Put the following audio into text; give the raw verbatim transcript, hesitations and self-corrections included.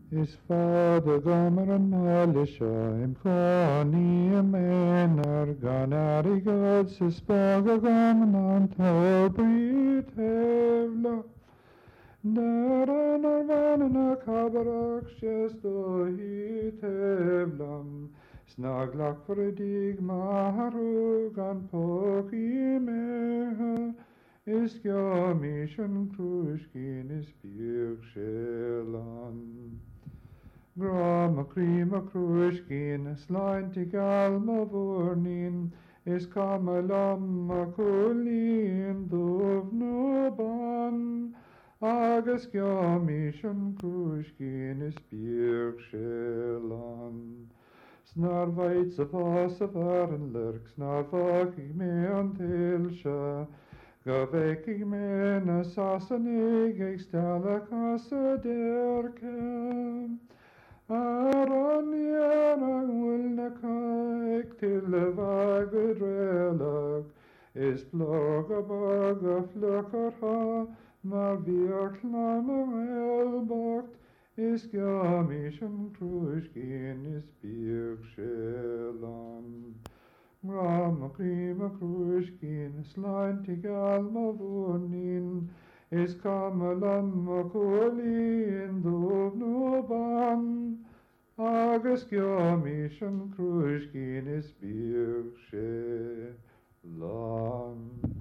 Is fada gomer an malisha im choni im enar ganari god sis baga gomen an tobrit hevla. Daran arvan na kabarak shesto hit hevlam. Snaglak vredig maharu gan poki meha. Is gamishan krushkin is birkshelan. Grama krima krushkin, slainti galma vornin, is kamalamma kulin dovnuban. Agus gamishan krushkin is birkshelan. Snar veit sa vasa varen lurk, snar vakig me an tilsha. Gavekig me na sasanig eg stala kasa derke. Aran yara ulna kaik til vagudrelag. Is ploga baga flukar ha, mar virknama elbakt. Is gamishan krushkin is birkshelan. Rama krima krushkin, slainti galma vornin, is kamalamma kolin dovnuban. Agus gamishan krushkin is birkshelan.